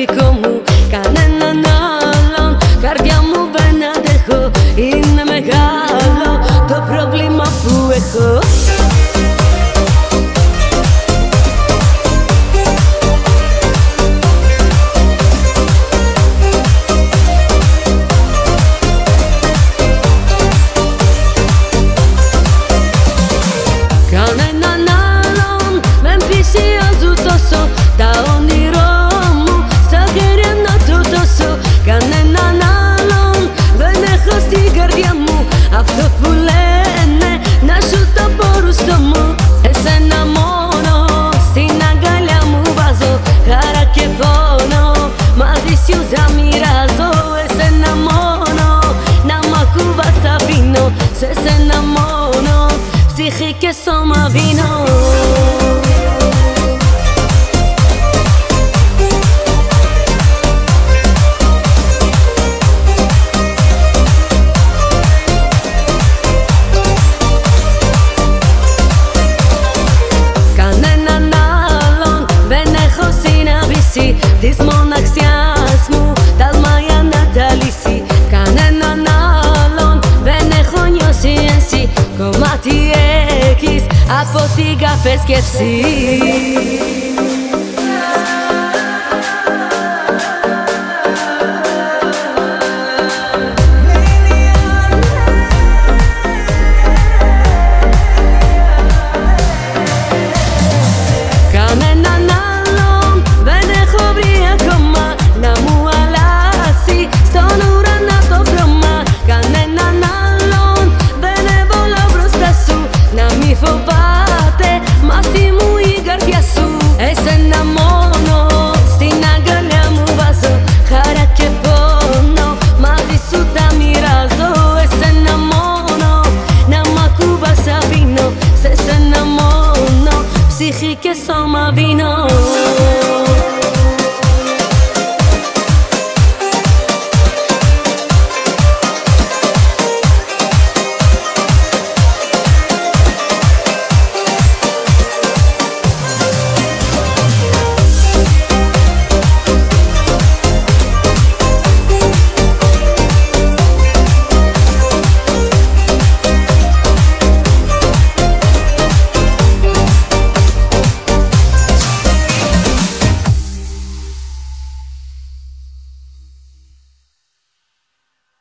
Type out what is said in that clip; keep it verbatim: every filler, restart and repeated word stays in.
δικό μου κανέναν άλλον. Καρδιά μου δεν αντέχω, είναι μεγάλο το πρόβλημα που έχω. Κανέναν άλλον δεν πλησιάζουν τόσο τα όνειρό μου, στα χέρια να το δώσω. Κανέναν άλλον δεν έχω στην καρδιά μου, αυτό που λένε να σου το πω ρουστό μου. Εσένα μόνο στην αγκαλιά μου βάζω, χαρά και πόνο μαζί σου θα μοιράζω. Εσένα μόνο να μ' ακούβας θα πίνω, σε σένα μόνο ψυχή και σώμα βίνω. Κανέναν άλλον δεν έχω συναντήσει, της μοναξιάς μου ταλμάει να τα λύσει. Κανέναν άλλον δεν έχω νιώσει εσύ, κομμάτι έχεις από την καφέ σκέψη.